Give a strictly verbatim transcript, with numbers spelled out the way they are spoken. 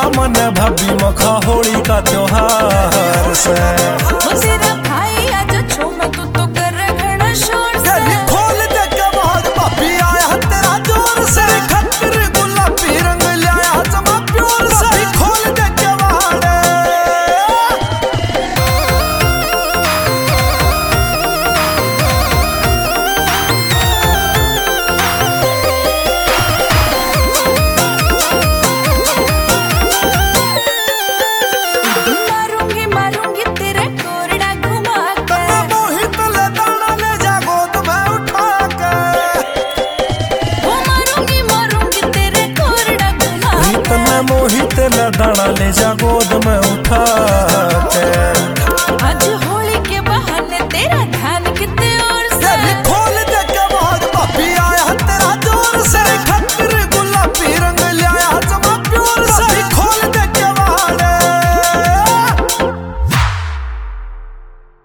मन भाभी मखा होली का त्योहार से। तेरा भाई आज छूम तू तो कर घना शोर से। खोल दे कबाड़ भाभी आया तेरा जोर से। खतर गुलाबी रंग लाया जमा प्योर से। खोल दे कबाड़ मारूंगी मारूंगी तेरे कोरडा घुमा के। मोहित ले दाना ले जा गोद में उठा के। वो मारूंगी मारूंगी तेरे कोरडा घुमा के। रीत में मोहित ले दाना ले जा गोद में उठा के। आज हो